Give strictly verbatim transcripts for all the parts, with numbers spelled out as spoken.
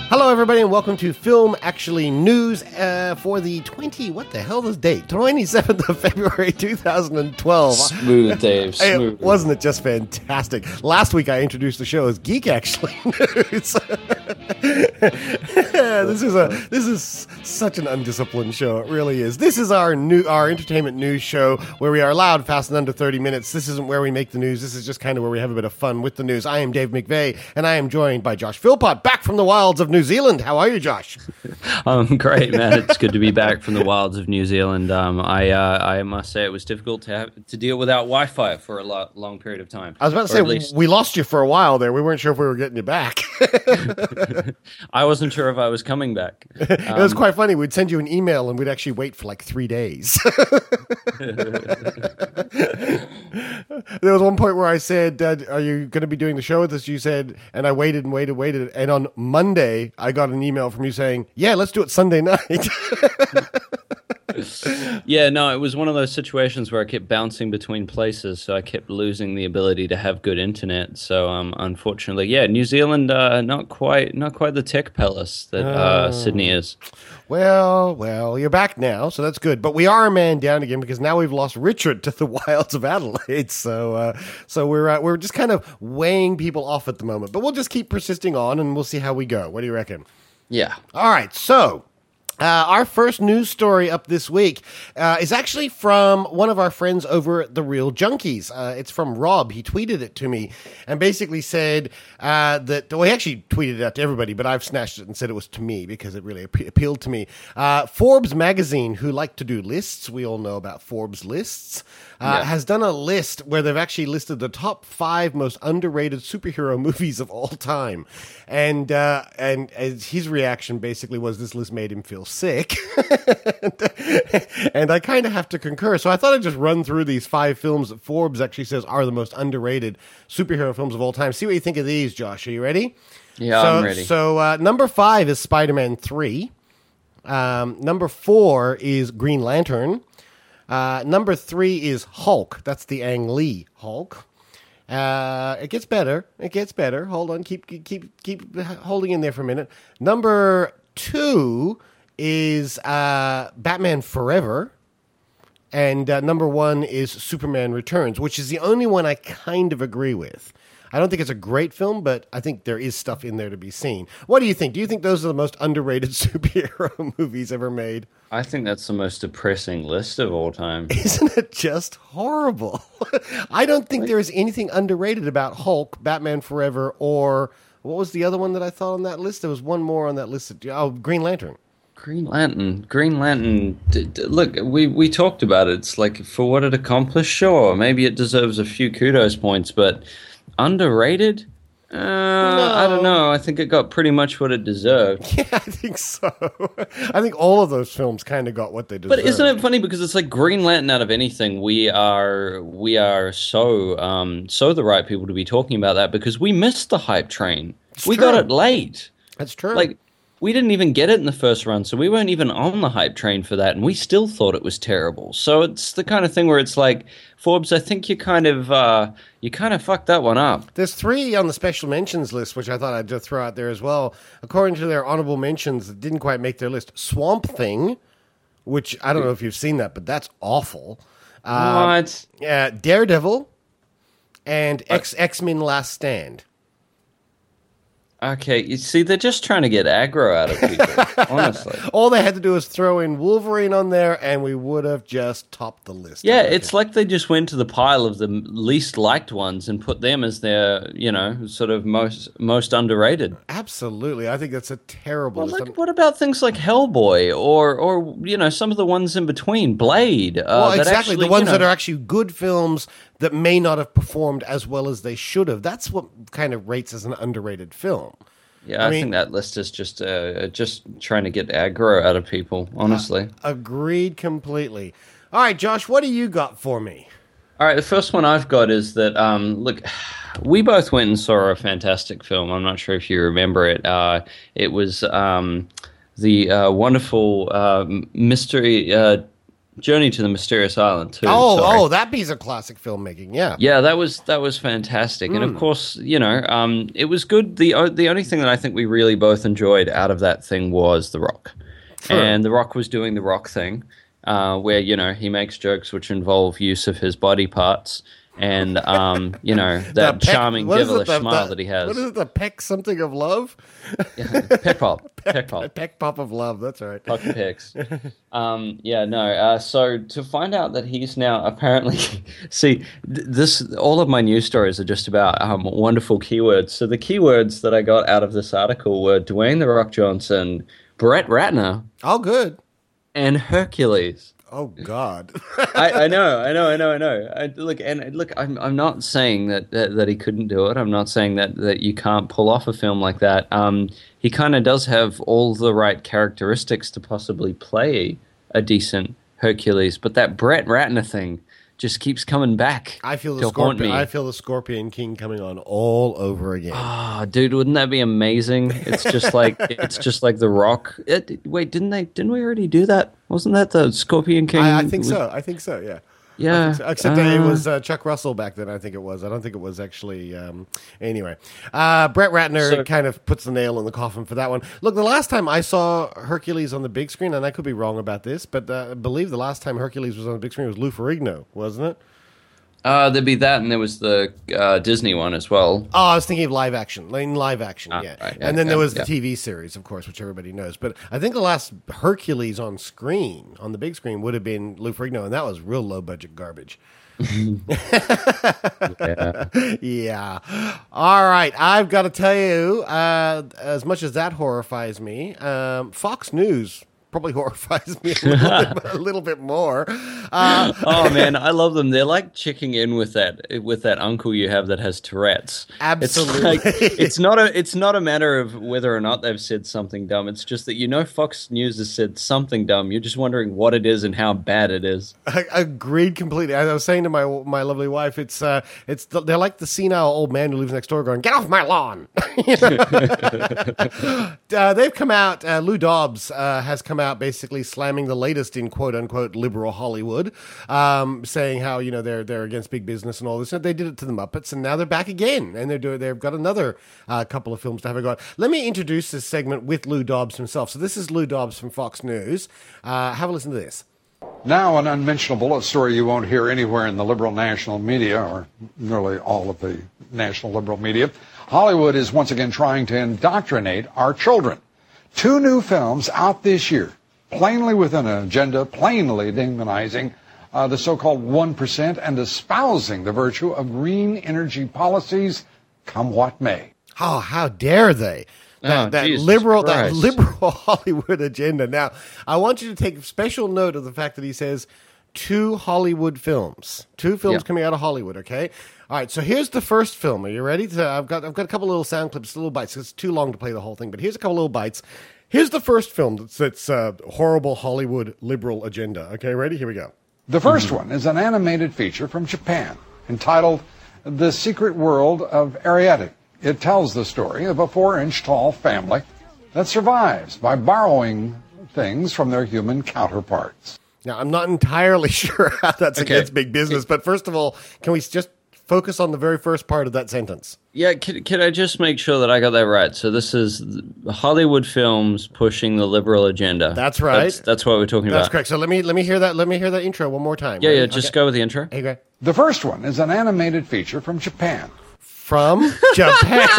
Hello, everybody, and welcome to Film Actually News uh, for the twenty, what the hell is the date? twenty-seventh of February, two thousand twelve. Smooth, Dave, smooth. It, wasn't it just fantastic? Last week I introduced the show as Geek Actually News. this is a this is such an undisciplined show. It really is. This is our new our entertainment news show where we are loud, fast, and under thirty minutes. This isn't where we make the news. This is just kind of where we have a bit of fun with the news. I am Dave McVeigh, and I am joined by Josh Philpott, back from the wilds of New Zealand. How are you, Josh? I'm great, man. It's good to be back from the wilds of New Zealand. Um, I uh, I must say it was difficult to have to deal without Wi-Fi for a lo- long period of time. I was about to say, least... we lost you for a while there. We weren't sure if we were getting you back. I wasn't sure if I was coming back. Um, it was quite funny. We'd send you an email and we'd actually wait for like three days. There was one point where I said, uh, are you going to be doing the show with us? You said, and I waited and waited, waited. And on Monday, I got an email from you saying, yeah, let's do it Sunday night. Yeah, no, it was one of those situations where I kept bouncing between places, so I kept losing the ability to have good internet. So, um, unfortunately, yeah, New Zealand, uh, not quite, not quite the tech palace that uh, Sydney is. Well, well, you're back now, so that's good. But we are a man down again because now we've lost Richard to the wilds of Adelaide. So, uh, so we're uh, we're just kind of weighing people off at the moment. But we'll just keep persisting on, and we'll see how we go. What do you reckon? Yeah. All right. So. Uh, our first news story up this week uh, is actually from one of our friends over at The Real Junkies. Uh, it's from Rob. He tweeted it to me and basically said uh, that, well, he actually tweeted it out to everybody, but I've snatched it and said it was to me because it really ap- appealed to me. Uh, Forbes magazine, who like to do lists, we all know about Forbes lists, uh, yeah. has done a list where they've actually listed the top five most underrated superhero movies of all time. And, uh, and as his reaction basically was this list made him feel sick. And I kind of have to concur. So I thought I'd just run through these five films that Forbes actually says are the most underrated superhero films of all time. See what you think of these, Josh. Are you ready? Yeah, so, I'm ready. So uh, number five is Spider-Man three. Um, number four is Green Lantern. Uh, number three is Hulk. That's the Ang Lee Hulk. Uh, it gets better. It gets better. Hold on. Keep keep keep holding in there for a minute. Number two is uh, Batman Forever. And uh, number one is Superman Returns, which is the only one I kind of agree with. I don't think it's a great film, but I think there is stuff in there to be seen. What do you think? Do you think those are the most underrated superhero movies ever made? I think that's the most depressing list of all time. Isn't it just horrible? I don't think there is anything underrated about Hulk, Batman Forever, or what was the other one that I thought on that list? There was one more on that list. Oh, Green Lantern. Green Lantern, Green Lantern. D- d- look, we, we talked about it. It's like, for what it accomplished, sure, maybe it deserves a few kudos points, but underrated? Uh, no. I don't know. I think it got pretty much what it deserved. Yeah, I think so. I think all of those films kind of got what they deserved. But isn't it funny because it's like Green Lantern out of anything, we are we are so um so the right people to be talking about that because we missed the hype train. It's we true. got it late. That's true. Like, we didn't even get it in the first run, so we weren't even on the hype train for that, and we still thought it was terrible. So it's the kind of thing where it's like, Forbes, I think you kind of uh, you kind of fucked that one up. There's three on the special mentions list, which I thought I'd just throw out there as well. According to their honorable mentions that didn't quite make their list, Swamp Thing, which I don't know if you've seen that, but that's awful. Um, what? Uh, Daredevil and X X-Men Last Stand. Okay, you see, they're just trying to get aggro out of people, honestly. All they had to do was throw in Wolverine on there, and we would have just topped the list. Yeah, it's like they just went to the pile of the least liked ones and put them as their, you know, sort of most most underrated. Absolutely. I think that's a terrible well, list. Like, what about things like Hellboy or, or you know, some of the ones in between, Blade? Uh, well, that exactly. actually, the ones you know, that are actually good films that may not have performed as well as they should have. That's what kind of rates as an underrated film. Yeah, I, I mean, think that list is just uh, just trying to get aggro out of people, honestly. Uh, agreed completely. All right, Josh, what do you got for me? All right, the first one I've got is that, um, look, we both went and saw a fantastic film. I'm not sure if you remember it. Uh, it was um, the uh, wonderful uh, mystery uh, Journey to the Mysterious Island too. Oh, sorry. oh, that piece of classic filmmaking. Yeah. Yeah, that was that was fantastic, and of course, you know, um, it was good. the o- The only thing that I think we really both enjoyed out of that thing was The Rock, True. and The Rock was doing the Rock thing, uh, where you know he makes jokes which involve use of his body parts, and um, you know that The peck- charming what is it, devilish the- smile the- that he has. What is it? The peck something of love? Peck pop, peck pop. Peck pop of love. That's right. Puck picks. Um, yeah, no. Uh, so to find out that he's now apparently, see, th- this all of my news stories are just about um, wonderful keywords. So the keywords that I got out of this article were Dwayne the Rock Johnson, Brett Ratner, Oh, good. and Hercules. Oh, God. I, I know, I know, I know, I know. I, look, and look, I'm I'm not saying that, that that he couldn't do it. I'm not saying that that you can't pull off a film like that. Um, he kind of does have all the right characteristics to possibly play a decent Hercules, but that Brett Ratner thing just keeps coming back. I feel the to haunt scorpion. me. I feel the Scorpion King coming on all over again. Ah, dude, wouldn't that be amazing? It's just like it's just like The Rock. It, wait, didn't they? Didn't we already do that? Wasn't that the Scorpion King? I, I think so. I think so. Yeah. Yeah. So, except that it uh, was uh, Chuck Russell back then. I think it was. I don't think it was actually. Um, anyway, uh, Brett Ratner So- kind of puts the nail in the coffin for that one. Look, the last time I saw Hercules on the big screen, and I could be wrong about this, but uh, I believe the last time Hercules was on the big screen was Lou Ferrigno, wasn't it? Uh, there'd be that, and there was the uh, Disney one as well. Oh, I was thinking of live action. In live action, Ah, yeah. right, yeah, And then there yeah, was the yeah. T V series, of course, which everybody knows. But I think the last Hercules on screen, on the big screen, would have been Lou Ferrigno, and that was real low budget garbage. Yeah. Yeah. All right. I've got to tell you, uh, as much as that horrifies me, um, Fox News probably horrifies me a little, bit, a little bit more. Uh, Oh man, I love them. They're like checking in with that with that uncle you have that has Tourette's. Absolutely. It's, like, it's not a it's not a matter of whether or not they've said something dumb. It's just that you know Fox News has said something dumb. You're just wondering what it is and how bad it is. I agreed completely. I was saying to my my lovely wife, it's uh, it's the, they're like the senile old man who lives next door, going, "Get off my lawn!" You know? uh, they've come out. Uh, Lou Dobbs uh, has come out basically slamming the latest in quote unquote liberal Hollywood, um, saying how you know they're they're against big business and all this. And they did it to the Muppets, and now they're back again, and they're doing. They've got another uh, couple of films to have a go at. Let me introduce this segment with Lou Dobbs himself. So this is Lou Dobbs from Fox News. Uh, have a listen to this. Now an unmentionable, a story you won't hear anywhere in the liberal national media, or nearly all of the national liberal media. Hollywood is once again trying to indoctrinate our children. Two new films out this year, plainly with an agenda, plainly demonizing uh, the so-called one percent and espousing the virtue of green energy policies, come what may. Oh, how dare they? That, Oh, that Jesus liberal, that Christ. liberal Hollywood agenda. Now, I want you to take special note of the fact that he says two Hollywood films, two films Yeah. coming out of Hollywood. Okay, all right. So here's the first film. Are you ready? To, I've got, I've got a couple little sound clips, little bites. It's too long to play the whole thing, but here's a couple little bites. Here's the first film that's, that's uh, horrible Hollywood liberal agenda. Okay, ready? Here we go. The first one is an animated feature from Japan entitled The Secret World of Ariete. It tells the story of a four-inch tall family that survives by borrowing things from their human counterparts. Now, I'm not entirely sure how that's Okay. against big business, but first of all, can we just focus on the very first part of that sentence? Yeah, can, can I just make sure that I got that right? So this is Hollywood films pushing the liberal agenda. That's right. That's, that's what we're talking That's about. correct. So let me let me hear that. Let me hear that intro one more time. Yeah, Ready? yeah. Just Okay. go with the intro. Hey, Greg. The first one is an animated feature from Japan. From Japan,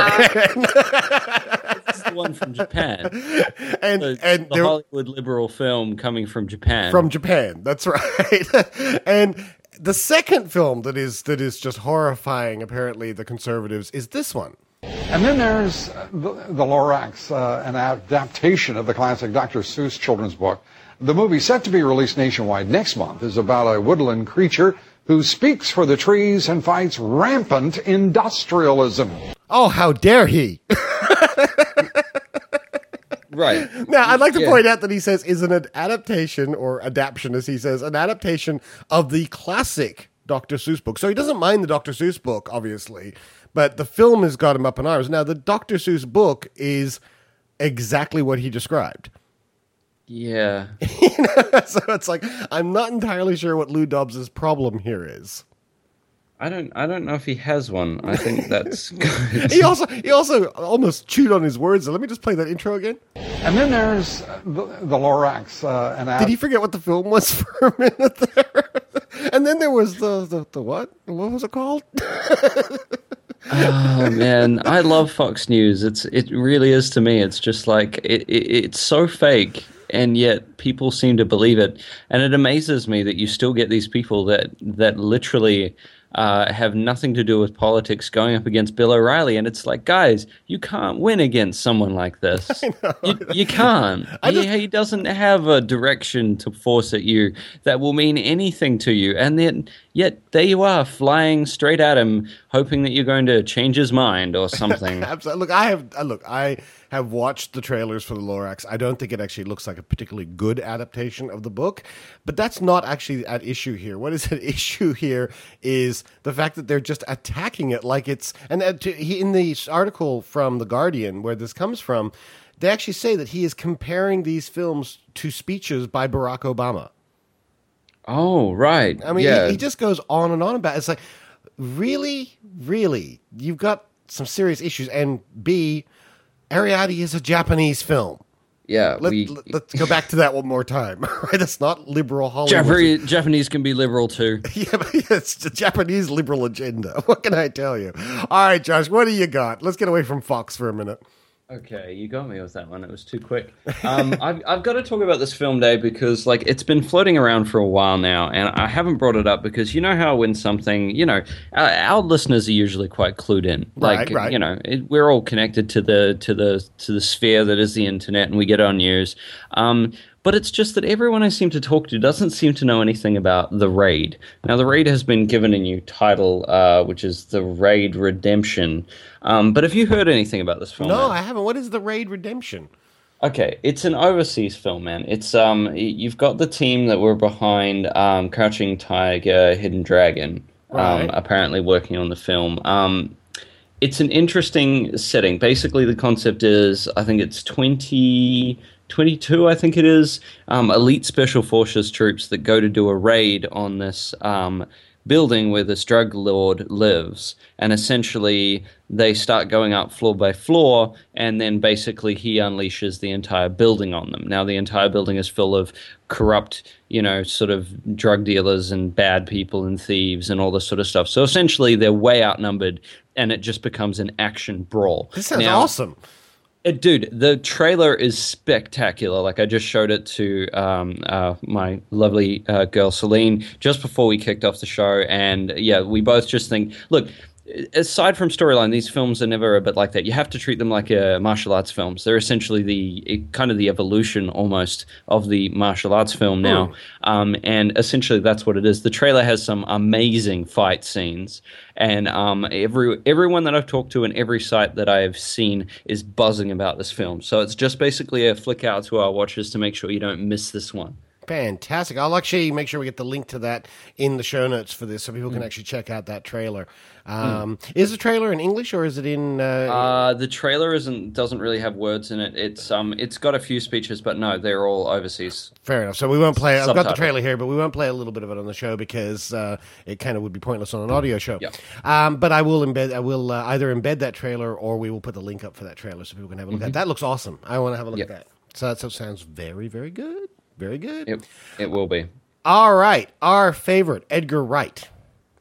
It's the one from Japan. and The, and the there- Hollywood liberal film coming from Japan. from Japan. That's right. And the second film that is that is just horrifying, apparently, the conservatives is this one. And then there's uh, the, the Lorax, uh, an adaptation of the classic Doctor Seuss children's book. The movie, set to be released nationwide next month, is about a woodland creature who speaks for the trees and fights rampant industrialism. Oh, how dare he! right. Now, I'd like to Yeah. point out that he says is an adaptation, or adaptation, as he says, an adaptation of the classic Doctor Seuss book. So he doesn't mind the Doctor Seuss book, obviously, but the film has got him up in arms. Now, the Doctor Seuss book is exactly what he described. Yeah. You know? So it's like, I'm not entirely sure what Lou Dobbs' problem here is. I don't I don't know if he has one. I think that's good. He also he also almost chewed on his words. So let me just play that intro again. And then there's the, the Lorax. Uh, and Did he forget what the film was for a minute there? And then there was the, the, the what? What was it called? Oh man, I love Fox News. It's it really is to me. It's just like it, it it's so fake, and yet people seem to believe it. And it amazes me that you still get these people that that literally uh, have nothing to do with politics going up against Bill O'Reilly. And it's like, guys, you can't win against someone like this. I know. You, you can't. I he, just- he doesn't have a direction to force at you that will mean anything to you. And then yet there you are, flying straight at him, hoping that you're going to change his mind or something. Absolutely. Look, I have uh, look. I have watched the trailers for the Lorax. I don't think it actually looks like a particularly good adaptation of the book, but that's not actually at issue here. What is at issue here is the fact that they're just attacking it like it's. And uh, to, he, in the article from The Guardian, where this comes from, they actually say that he is comparing these films to speeches by Barack Obama. Oh, right. I mean, yeah. he, he just goes on and on about it. It's like, really, really, you've got some serious issues. And B, Ariadne is a Japanese film. yeah. Let, we, let, us go back to that one more time. Right? That's not liberal Hollywood. Japanese, Japanese can be liberal too. Yeah, but it's the Japanese liberal agenda. What can I tell you? All right, Josh, what do you got? Let's get away from Fox for a minute. Okay, you got me with that one. It was too quick. Um, I've I've got to talk about this film, Dave, because like it's been floating around for a while now, and I haven't brought it up because you know how when something, you know, our, our listeners are usually quite clued in. Like, Right, right. you know, it, we're all connected to the to the to the sphere that is the internet, and we get our news. Um, But it's just that everyone I seem to talk to doesn't seem to know anything about The Raid. Now, The Raid has been given a new title, uh, which is The Raid Redemption. Um, but have you heard anything about this film? No, man? I haven't. What is the Raid Redemption? Okay, it's an overseas film, man. It's um, y- you've got the team that were behind um, Crouching Tiger, Hidden Dragon, Right. um, apparently working on the film. Um, it's an interesting setting. Basically, the concept is, I think it's twenty twenty-two, I think it is, um, elite special forces troops that go to do a raid on this um, building where this drug lord lives. And essentially, they start going up floor by floor, and then basically he unleashes the entire building on them. Now, the entire building is full of corrupt, you know, sort of drug dealers and bad people and thieves and all this sort of stuff. So essentially, they're way outnumbered, and it just becomes an action brawl. This sounds Now, awesome. uh, Dude, the trailer is spectacular. Like, I just showed it to um, uh, my lovely uh, girl, Celine, just before we kicked off the show. And, yeah, we both just think, look, aside from storyline, these films are never a bit like that. You have to treat them like uh, martial arts films. They're essentially the it, kind of the evolution almost of the martial arts film now. Um, and essentially that's what it is. The trailer has some amazing fight scenes. And um, every everyone that I've talked to and every site that I've seen is buzzing about this film. So it's just basically a flick out to our watchers to make sure you don't miss this one. Fantastic. I'll actually make sure we get the link to that in the show notes for this so people can actually check out that trailer. Um, Is the trailer in English or is it in... Uh, Uh, the trailer isn't doesn't really have words in it. It's um it's got a few speeches, but no, they're all overseas. Fair enough. So we won't play... I've got the Subtitled. trailer here, but we won't play a little bit of it on the show because uh, it kind of would be pointless on an audio show. Yep. Um, but I will embed... I will uh, either embed that trailer or we will put the link up for that trailer so people can have a look at it. That looks awesome. I want to have a look Yep. at that. So that sounds very, very good. Very good. It it will be. All right, our favorite, Edgar Wright.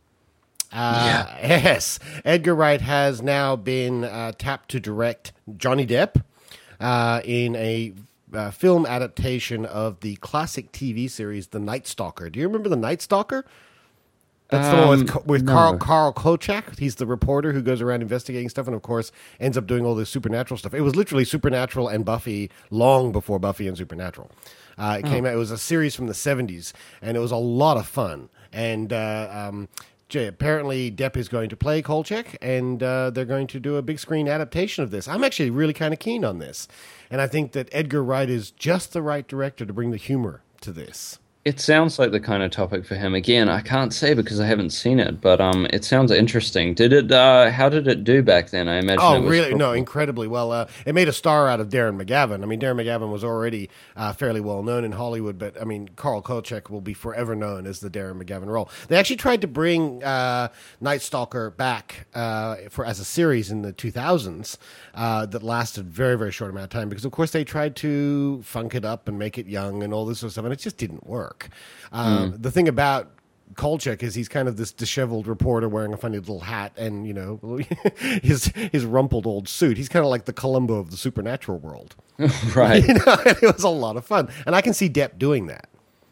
Uh, Yes, Edgar Wright has now been uh, tapped to direct Johnny Depp uh, in a uh, film adaptation of the classic T V series The Night Stalker. Do you remember The Night Stalker? That's the one with, Um, with no. Carl Carl Kochak. He's the reporter who goes around investigating stuff and, of course, ends up doing all this supernatural stuff. It was literally Supernatural and Buffy long before Buffy and Supernatural. Uh, it came out. It was a series from the seventies, and it was a lot of fun. And uh, um, Jay, apparently Depp is going to play Kolchak, and uh, they're going to do a big screen adaptation of this. I'm actually really kind of keen on this, and I think that Edgar Wright is just the right director to bring the humor to this. It sounds like the kind of topic for him. Again, I can't say because I haven't seen it, but um, it sounds interesting. Did it? Uh, how did it do back then? I imagine. Oh, it was really? probably... No, incredibly well. Uh, it made a star out of Darren McGavin. I mean, Darren McGavin was already uh, fairly well known in Hollywood, but I mean, Carl Kolchak will be forever known as the Darren McGavin role. They actually tried to bring uh, Night Stalker back uh, for as a series in the two thousands uh, that lasted a very, very short amount of time because, of course, they tried to funk it up and make it young and all this sort of stuff, and it just didn't work. Um, mm. The thing about Kolchak is he's kind of this disheveled reporter wearing a funny little hat and, you know, his his rumpled old suit. He's kind of like the Columbo of the supernatural world. Right. You know, it was a lot of fun. And I can see Depp doing that.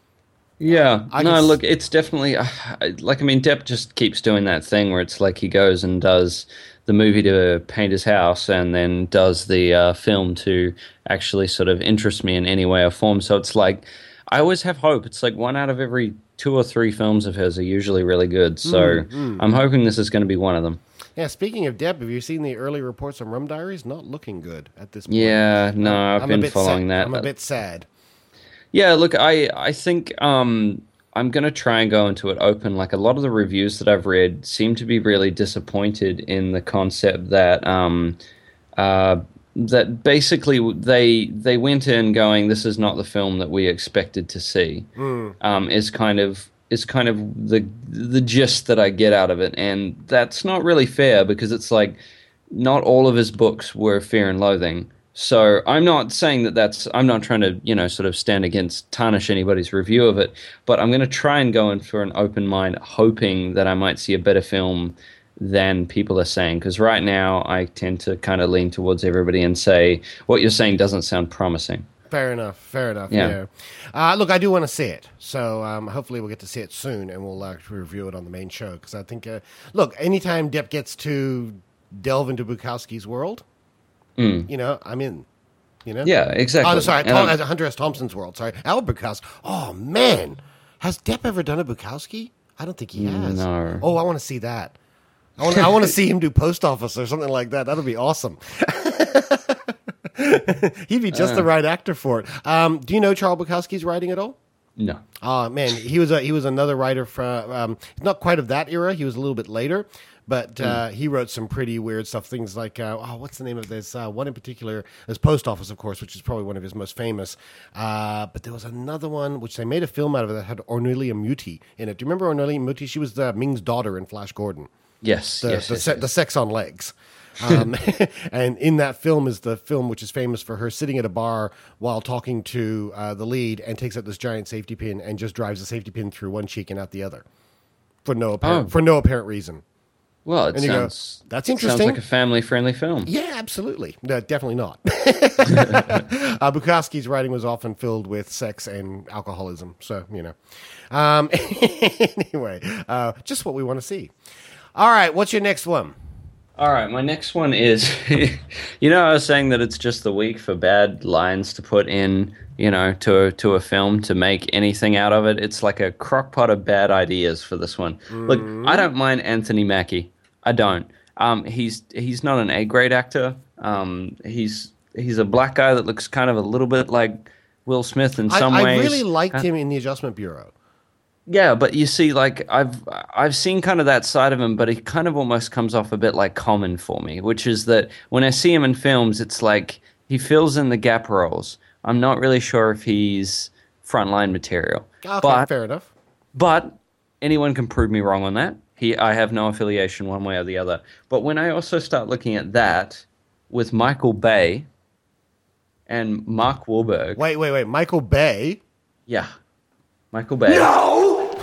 Yeah. I no, s- look, it's definitely, uh, like, I mean, Depp just keeps doing that thing where it's like he goes and does the movie to paint his house and then does the uh, film to actually sort of interest me in any way or form. So it's like, I always have hope. It's like one out of every two or three films of his are usually really good. So mm, mm. I'm hoping this is going to be one of them. Yeah, speaking of Depp, have you seen the early reports on Rum Diaries? Not looking good at this point. Yeah, no, I've I'm been following sad. that. I'm a bit sad. Yeah, look, I, I think um, I'm going to try and go into it open. Like a lot of the reviews that I've read seem to be really disappointed in the concept that... Um, uh, that basically they they went in going, this is not the film that we expected to see. Mm. Um, is kind of is kind of the the gist that I get out of it, and that's not really fair because it's like not all of his books were Fear and Loathing. So I'm not saying that that's I'm not trying to you know sort of stand against tarnish anybody's review of it, but I'm going to try and go in for an open mind, hoping that I might see a better film than people are saying, because right now I tend to kind of lean towards everybody and say what you're saying doesn't sound promising. Fair enough. Fair enough. Yeah. yeah. Uh, look, I do want to see it, so um, hopefully we'll get to see it soon, and we'll uh, review it on the main show. Because I think, uh, look, anytime Depp gets to delve into Bukowski's world, mm. you know, I'm in. You know? Yeah, exactly. Oh, sorry, and Tom, uh, Hunter S. Thompson's world. Sorry, Albert Bukowski. Oh man, has Depp ever done a Bukowski? I don't think he has. No. Oh, I want to see that. I want, I want to see him do Post Office or something like that. That'll be awesome. He'd be just uh, the right actor for it. Um, do you know Charles Bukowski's writing at all? No. Oh man, he was a, he was another writer from um, not quite of that era. He was a little bit later, but uh, mm. he wrote some pretty weird stuff. Things like uh, oh, what's the name of this? Uh, one in particular is Post Office, of course, which is probably one of his most famous. Uh, but there was another one which they made a film out of it that had Ornelia Muti in it. Do you remember Ornelia Muti? She was the Ming's daughter in Flash Gordon. Yes, the, yes, the, yes, se- yes. the sex on legs. Um, and in that film is the film which is famous for her sitting at a bar while talking to uh, the lead and takes out this giant safety pin and just drives the safety pin through one cheek and out the other for no apparent, oh. for no apparent reason. Well, it and sounds, go, that's interesting. Sounds like a family-friendly film. Yeah, absolutely. No, definitely not. uh, Bukowski's writing was often filled with sex and alcoholism, so, you know. Um, anyway, uh, just what we want to see. All right, what's your next one? All right, my next one is, you know, I was saying that it's just the week for bad lines to put in, you know, to to a film to make anything out of it. It's like a crockpot of bad ideas for this one. Mm. Look, I don't mind Anthony Mackie. I don't. Um, he's he's not an A-grade actor. Um, he's he's a black guy that looks kind of a little bit like Will Smith in some I, ways. I really liked uh, him in The Adjustment Bureau. Yeah, but you see, like I've I've seen kind of that side of him, but he kind of almost comes off a bit like Common for me, which is that when I see him in films, it's like he fills in the gap roles. I'm not really sure if he's frontline material. Okay, but, fair enough. But anyone can prove me wrong on that. He, I have no affiliation one way or the other. But when I also start looking at that with Michael Bay and Mark Wahlberg. Wait, wait, wait. Michael Bay? Yeah. Michael Bay. No!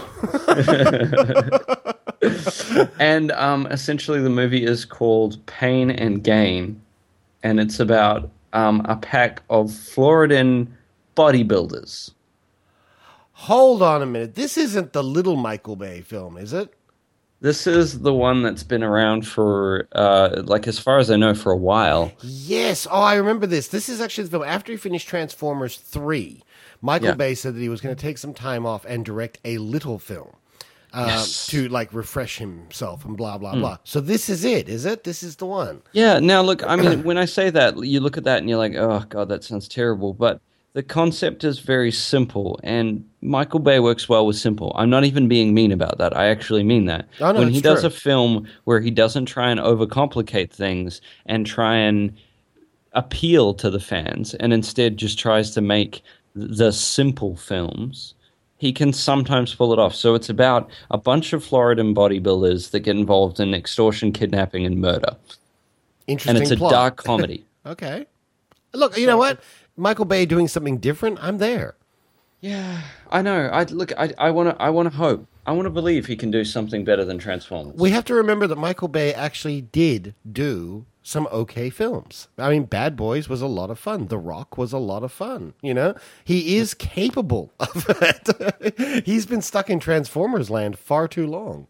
And um, essentially the movie is called Pain and Gain, and it's about um, a pack of Floridan bodybuilders. Hold on a minute. This isn't the Little Michael Bay film, is it? This is the one that's been around for, uh, like, as far as I know, for a while. Yes. Oh, I remember this. This is actually the film after he finished Transformers three. Michael yeah. Bay said that he was going to take some time off and direct a little film uh, yes. to, like, refresh himself and blah, blah, mm. blah. So this is it, is it? This is the one. Yeah. Now, look, I mean, when I say that, you look at that and you're like, oh, God, that sounds terrible. But the concept is very simple, and Michael Bay works well with simple. I'm not even being mean about that. I actually mean that. Oh, no, when it's he does true. a film where he doesn't try and overcomplicate things and try and appeal to the fans, and instead just tries to make the simple films, he can sometimes pull it off. So it's about a bunch of Floridan bodybuilders that get involved in extortion, kidnapping, and murder. Interesting And it's a plot. dark comedy. Okay. Look, you know what? Michael Bay doing something different, I'm there. Yeah, I know. I look. I I want to. I want to hope. I want to believe he can do something better than Transformers. We have to remember that Michael Bay actually did do some okay films. I mean, Bad Boys was a lot of fun. The Rock was a lot of fun. You know, he is capable of it. He's been stuck in Transformers land far too long.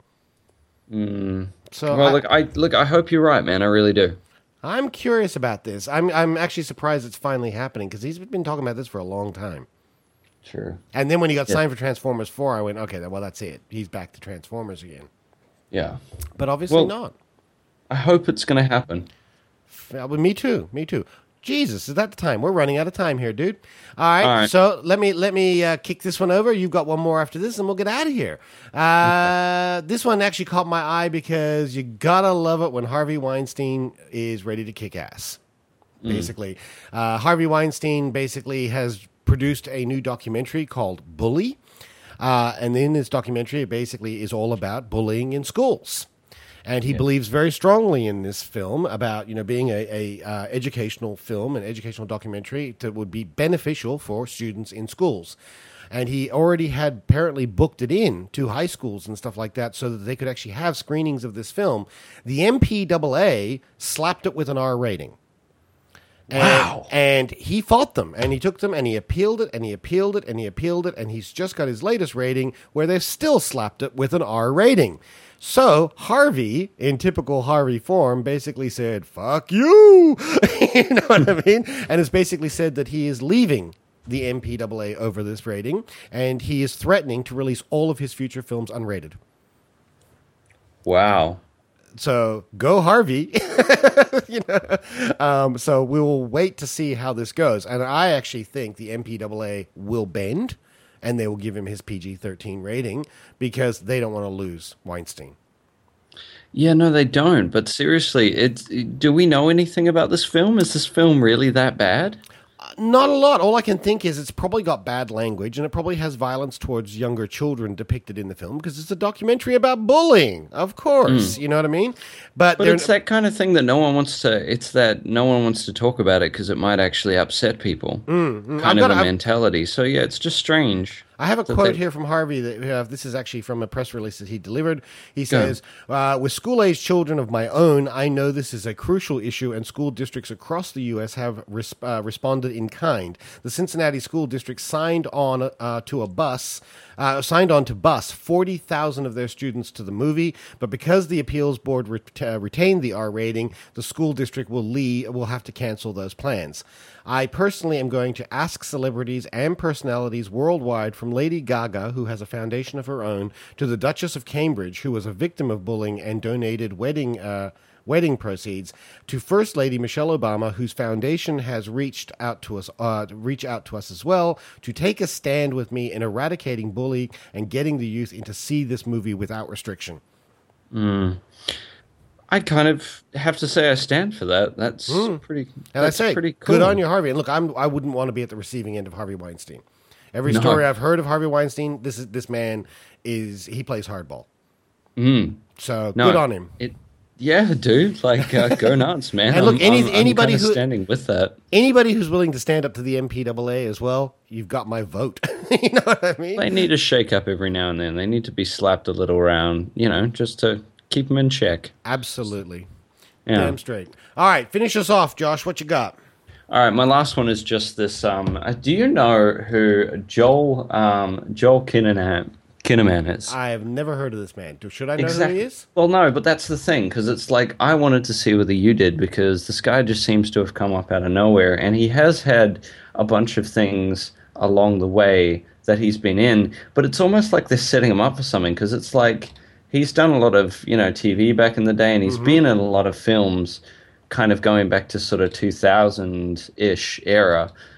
Mm. So well, I, look. I look. I hope you're right, man. I really do. I'm curious about this. I'm I'm actually surprised it's finally happening because he's been talking about this for a long time. Sure. And then when he got Yeah. signed for Transformers four, I went, okay, well, that's it. He's back to Transformers again. Yeah. But obviously Well- not. I hope it's going to happen. Yeah, but me too. Me too. Jesus, is that the time? We're running out of time here, dude. All right, All right. so let me let me uh, kick this one over. You've got one more after this, and we'll get out of here. Uh, this one actually caught my eye because you gotta love it when Harvey Weinstein is ready to kick ass. Basically, uh, Harvey Weinstein basically has produced a new documentary called Bully, uh, and in this documentary, it basically is all about bullying in schools. And he believes very strongly in this film about, you know, being a, a uh, educational film, an educational documentary that would be beneficial for students in schools. And he already had apparently booked it in to high schools and stuff like that so that they could actually have screenings of this film. The M P A A slapped it with an R rating. And, Wow. and he fought them, and he took them, and he appealed it, and he appealed it, and he appealed it, and he's just got his latest rating where they've still slapped it with an R rating. So Harvey, in typical Harvey form, basically said, fuck you! You know what I mean? And has basically said that he is leaving the M P A A over this rating, and he is threatening to release all of his future films unrated. Wow. So go Harvey. You know, um, so we will wait to see how this goes. And I actually think the M P A A will bend, and they will give him his P G thirteen rating because they don't want to lose Weinstein. Yeah, no, they don't. But seriously, it's, do we know anything about this film? Is this film really that bad? Not a lot. All I can think is it's probably got bad language, and it probably has violence towards younger children depicted in the film because it's a documentary about bullying, of course. You know what I mean? But, But they're- it's that kind of thing that no one wants to. It's that no one wants to talk about it because it might actually upset people. I've Kind got of a I've- mentality. So yeah, it's just strange. I have a that quote they- here from Harvey. That uh, this is actually from a press release that he delivered. He says, uh, "With school-age children of my own, I know this is a crucial issue, and school districts across the U S have res- uh, responded in kind. The Cincinnati School District signed on uh, to a bus." Uh, signed on to bus forty thousand of their students to the movie, but because the appeals board ret- uh, retained the R rating, the school district will leave, will have to cancel those plans. I personally am going to ask celebrities and personalities worldwide, from Lady Gaga, who has a foundation of her own, to the Duchess of Cambridge, who was a victim of bullying and donated wedding uh, wedding proceeds, to First Lady Michelle Obama, whose foundation has reached out to us, uh, reach out to us as well, to take a stand with me in eradicating bullying and getting the youth in to see this movie without restriction. I kind of have to say I stand for that. That's pretty. And that's I say, pretty cool. good on you, Harvey. And look, I'm, I wouldn't want to be at the receiving end of Harvey Weinstein. Every No. story I've heard of Harvey Weinstein, this is this man is he plays hardball. Mm. So No, good on him. It, yeah, dude. Like, uh, go nuts, man. And look, I'm- any- I'm- I'm anybody kinda who- standing with that. Anybody who's willing to stand up to the M P A A as well, you've got my vote. You know what I mean? They need a shake up every now and then. They need to be slapped a little around, you know, just to keep them in check. Absolutely. Yeah. Damn straight. All right, finish us off, Josh. What you got? All right, my last one is just this. Um, uh, do you know who Joel um, Joel Kinnaman Kinnaman is? I have never heard of this man. Do- Should I know Exactly. who he is? Well, no, but that's the thing, because it's like I wanted to see whether you did, because this guy just seems to have come up out of nowhere, and he has had a bunch of things along the way that he's been in, but it's almost like they're setting him up for something, because it's like he's done a lot of, you know, T V back in the day, and he's Mm-hmm. been in a lot of films kind of going back to sort of two thousand-ish era.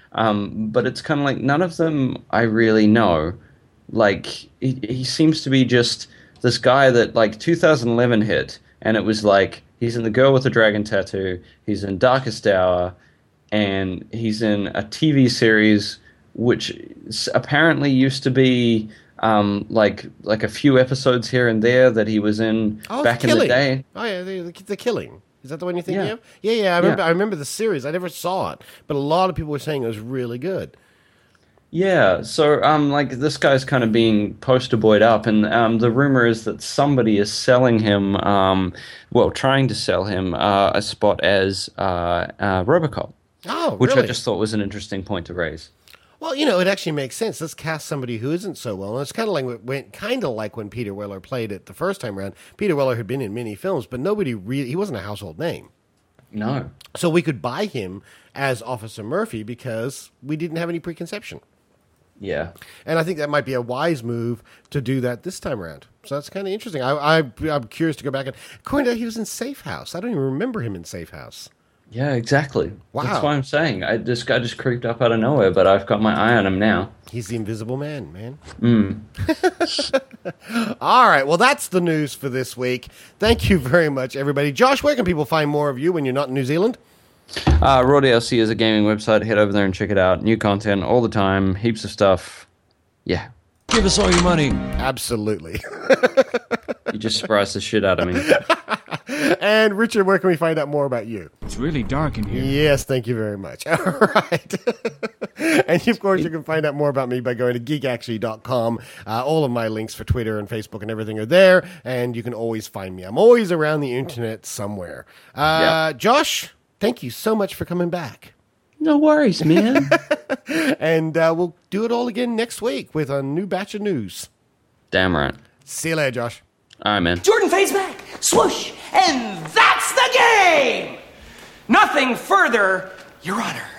Um, but it's kind of like none of them I really know. Like he, he seems to be just this guy that like two thousand eleven hit, and it was like he's in The Girl with the Dragon Tattoo, he's in Darkest Hour, and he's in a T V series which apparently used to be um, like like a few episodes here and there that he was in Oh, back the in the Killing. day. Oh yeah, the, the, the Killing. Is that the one you're thinking Yeah. of? Yeah, yeah. I remember. Yeah. I remember the series. I never saw it, but a lot of people were saying it was really good. Yeah, so um, like this guy's kind of being poster boyed up, and um, the rumor is that somebody is selling him, um, well, trying to sell him uh, a spot as uh, uh, RoboCop, Oh, which really? I just thought was an interesting point to raise. Well, you know, it actually makes sense. Let's cast somebody who isn't so well. And it's kind of like when, kind of like when Peter Weller played it the first time around. Peter Weller had been in many films, but nobody really. He wasn't a household name. No. So we could buy him as Officer Murphy because we didn't have any preconception. Yeah. And I think that might be a wise move to do that this time around. So that's kind of interesting. I, I, I'm curious to go back and... According to he was in Safe House. I don't even remember him in Safe House. Yeah, exactly. Wow. That's why I'm saying I, this guy just creeped up out of nowhere, but I've got my eye on him now. He's the Invisible Man, man. Mm. All right. Well, that's the news for this week. Thank you very much, everybody. Josh, where can people find more of you when you're not in New Zealand? Uh, Raw D L C is a gaming website. Head over there and check it out. New content all the time. Heaps of stuff. Yeah. Give us all your money. Absolutely. You just surprised the shit out of me. And Richard, where can we find out more about you? It's really dark in here. Yes, thank you very much. All right. And of course, you can find out more about me by going to geek actually dot com. Uh, all of my links for Twitter and Facebook and everything are there, and you can always find me. I'm always around the internet somewhere. Uh, Yep. Josh, thank you so much for coming back. No worries, man. And uh, we'll do it all again next week with a new batch of news. Damn right. See you later, Josh. All right, man. Jordan fades back, swoosh, and that's the game! Nothing further, Your Honor.